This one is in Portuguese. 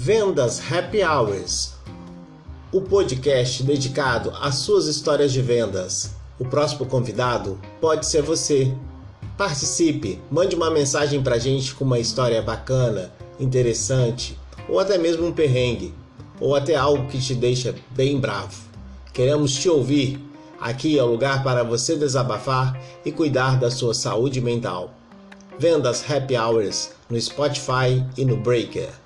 Vendas Happy Hours, o podcast dedicado às suas histórias de vendas. O próximo convidado pode ser você. Participe, mande uma mensagem pra gente com uma história bacana, interessante, ou até mesmo um perrengue, ou até algo que te deixa bem bravo. Queremos te ouvir. Aqui é o lugar para você desabafar e cuidar da sua saúde mental. Vendas Happy Hours no Spotify e no Breaker.